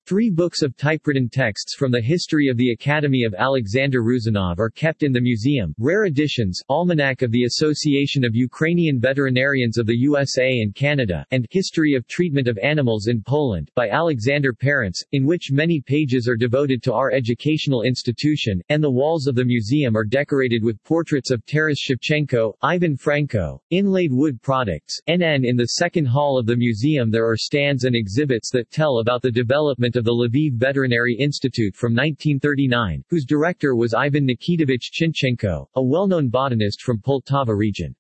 3 books of typewritten texts from the history of the Academy of Alexander Rozanov are kept in the museum, rare editions, Almanac of the Association of Ukrainian Veterinarians of the USA and Canada, and History of Treatment of Animals in Poland by Alexander Parents, in which many pages are devoted to our educational institution, and the walls of the museum are decorated with portraits of Taras Shevchenko, Ivan Franko, inlaid wood products, NN. In the second hall of the museum there are stands and exhibits that tell about the development of the Lviv Veterinary Institute from 1939, whose director was Ivan Nikitovich Chinchenko, a well-known botanist from Poltava region.